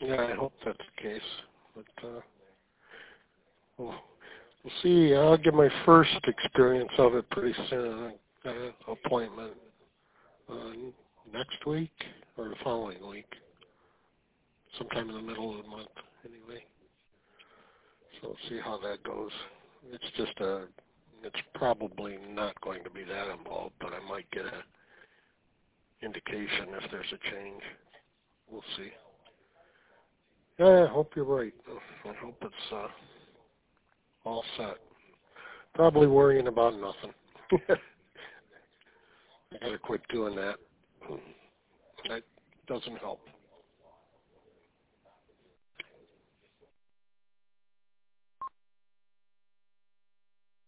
Yeah, I hope that's the case. But we'll see. I'll get my first experience of it pretty soon. I got an appointment next week or the following week, sometime in the middle of the month, anyway. So we'll see how that goes. It's just it's probably not going to be that involved, but I might get a indication if there's a change. We'll see. Yeah, I hope you're right. I hope it's all set. Probably worrying about nothing. I gotta quit doing that. That doesn't help.